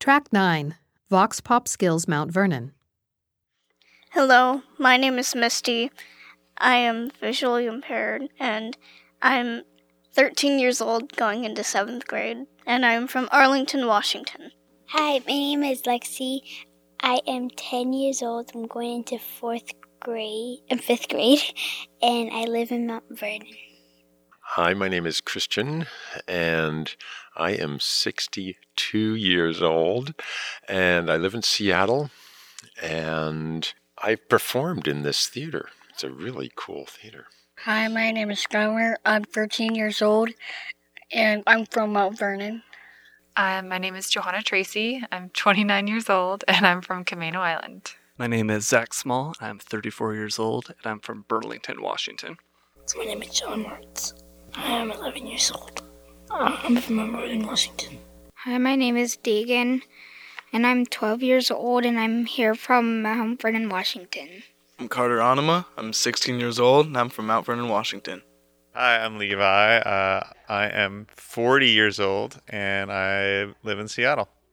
Track 9, Vox Pop Skills Mount Vernon. Hello, my name is Misty. I am visually impaired, and I'm 13 years old going into 7th grade, and I'm from Arlington, Washington. Hi, my name is Lexi. I am 10 years old. I'm going into 5th grade, and I live in Mount Vernon. Hi, my name is Christian, and I am 62 years old, and I live in Seattle, and I've performed in this theater. It's a really cool theater. Hi, my name is Skylar. I'm 13 years old, and I'm from Mount Vernon. My name is Johanna Tracy. I'm 29 years old, and I'm from Camano Island. My name is Zach Small. I'm 34 years old, and I'm from Burlington, Washington. So my name is John Martz. I am 11 years old. I'm from Mount Vernon, Washington. Hi, my name is Deegan, and I'm 12 years old, and I'm here from Mount Vernon, Washington. I'm Carter Anima. I'm 16 years old, and I'm from Mount Vernon, Washington. Hi, I'm Levi. I am 40 years old, and I live in Seattle.